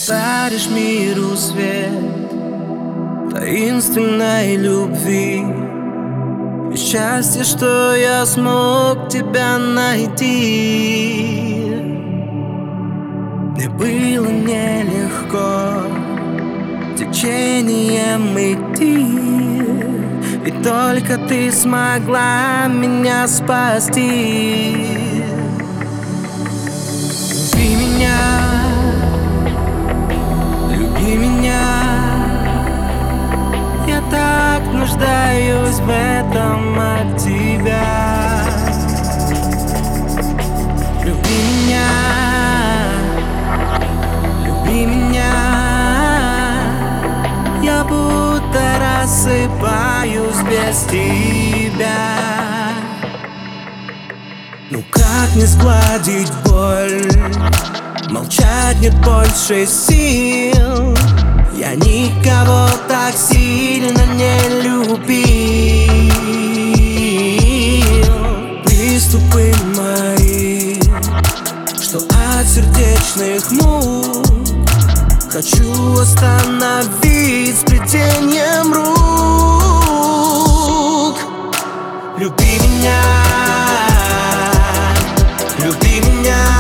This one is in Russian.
даришь миру свет таинственной любви и счастье, что я смог тебя найти. Мне было нелегко течением идти, и только ты смогла меня спасти. Люби меня, люби меня, я так нуждаюсь в этом от тебя. Люби меня, люби меня, я будто рассыпаюсь без тебя. Ну как не сгладить боль? Молчать нет больше сил. Я никого так сильно не любил. Приступы мои, что от сердечных мук, хочу остановить сплетением рук. Люби меня, люби меня,